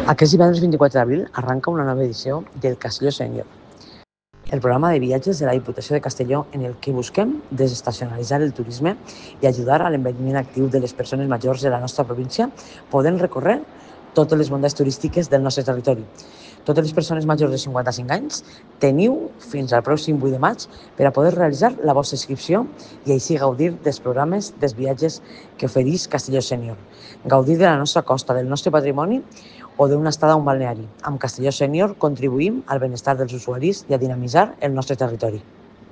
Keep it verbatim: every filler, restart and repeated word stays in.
Aquest divendres vint-i-quatre d'abril arranca una nova edició del Castelló Sènior, el programa de viatges de la Diputació de Castelló en el que busquem desestacionalitzar el turisme i ajudar a l'envelliment actiu de les persones majors de la nostra província, podent recórrer totes les bondats turístiques del nostre territori. Totes les persones majors de cinquanta-cinc anys teniu fins al pròxim vuit de maig per a poder realitzar la vostra inscripció i així gaudir dels programes dels viatges que ofereix Castelló Sènior. Gaudir de la nostra costa, del nostre patrimoni o d'una estada a un balneari. Amb Castelló Sènior contribuïm al benestar dels usuaris i a dinamitzar el nostre territori.